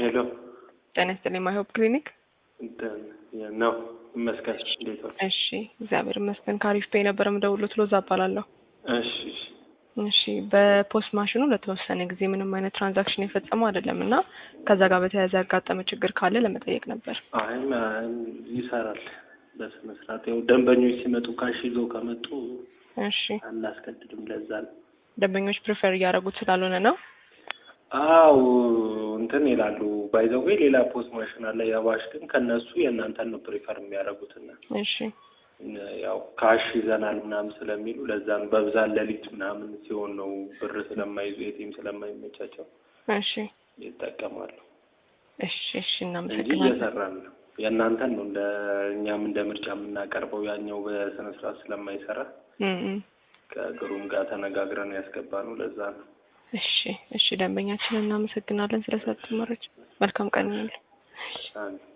ሄሎ ጤና ይስጥልኝ ማይሆፕ ክሊኒክ ነው መስከረ እንዴት ነው? እሺ እግዚአብሔር ይመስገን ካሪፍ ፔ ነበር የምደውልሎት ሎዛ እባላለሁ። እሺ በፖስት ማሽኑ ለተወሰነ ጊዜ ምንም አይነት ትራንዛክሽን የፈጸመው አይደለምና ከዛ ጋር በተያያዘ ያጋጠመ ችግር ካለ ለመጠየቅ ነበር። አይ ይሰራል በስነ ስርዓት ያው ደንበኞች ሲመጡ ካሽ ይዘው ከመጡ እሺ አናስከድድም ለዛ ነው። ደንበኞች ፕሪፈር ያደረጉት ስላልሆነ ነው። አው እንትን ይላሉ ባይዘው ሌላ ፖስት ማሽን አለ ያባሽ ግን ከነሱ የእናንተን ነው ፕሪፈር የሚያደርጉትና እሺ ያው ካሽ ይዘናል ምናምን ስለሚሉ ለዛን በብዛት ለሊት ምናምን ሲሆን ነው ብር ስለማይዙ ኤቲኤም ስለማይመቻቸው እሺ ይጠቀማሉ። እሺ እናመሰግናለን። እየሰራን ነው የእናንተን ነው እኛም እንደ ምርጫ የምናቀርበው ያኛው በስነ ስርዓት ስለማይሰራ ከግሩም ጋር ተነጋግረን ያስገባነው ለዛ ነው። እሺ ደንበኛችንን እናመሰግናለን ስለሰጡን መረጃ። መልካም ቀን ይሁን።